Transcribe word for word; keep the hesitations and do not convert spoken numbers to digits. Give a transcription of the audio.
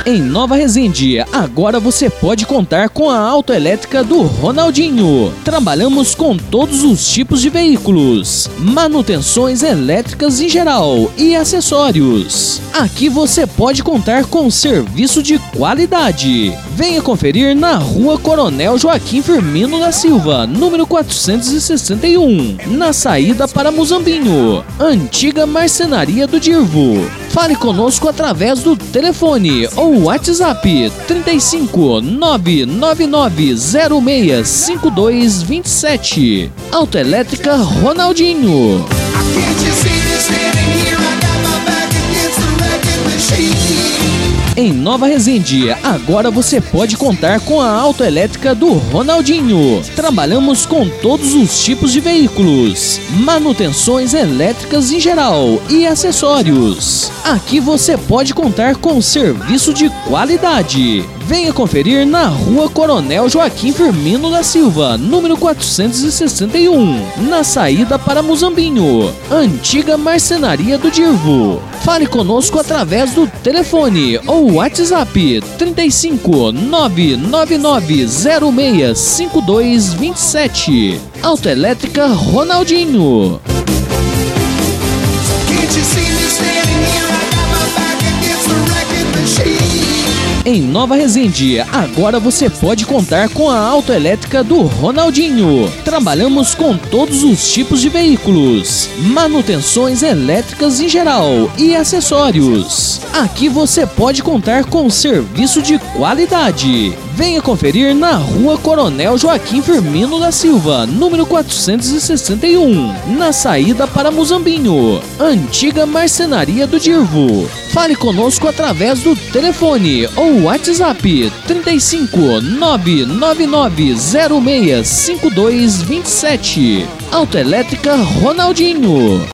Em Nova Resende, agora você pode contar com a autoelétrica do Ronaldinho. Trabalhamos com todos os tipos de veículos, manutenções elétricas em geral e acessórios. Aqui você pode contar com serviço de qualidade. Venha conferir na Rua Coronel Joaquim Firmino da Silva, número quatrocentos e sessenta e um, na saída para Muzambinho, antiga marcenaria do Dirvo. Fale conosco através do telefone ou WhatsApp trinta e cinco, nove nove nove zero seis cinco dois dois sete. Autoelétrica Ronaldinho. Em Nova Resende, agora você pode contar com a autoelétrica do Ronaldinho. Trabalhamos com todos os tipos de veículos, manutenções elétricas em geral e acessórios. Aqui você pode contar com serviço de qualidade. Venha conferir na Rua Coronel Joaquim Firmino da Silva, número quatrocentos e sessenta e um, na saída para Muzambinho, antiga marcenaria do Dirvo. Fale conosco através do telefone ou WhatsApp trinta e cinco, nove nove nove zero seis cinco dois dois sete. Autoelétrica Ronaldinho. Em Nova Resende, agora você pode contar com a autoelétrica do Ronaldinho. Trabalhamos com todos os tipos de veículos, manutenções elétricas em geral e acessórios. Aqui você pode contar com serviço de qualidade. Venha conferir na Rua Coronel Joaquim Firmino da Silva, número quatrocentos e sessenta e um, na saída para Muzambinho, antiga marcenaria do Dirvo. Fale conosco através do telefone ou WhatsApp trinta e cinco, nove nove nove zero seis cinco dois dois sete. Autoelétrica Ronaldinho.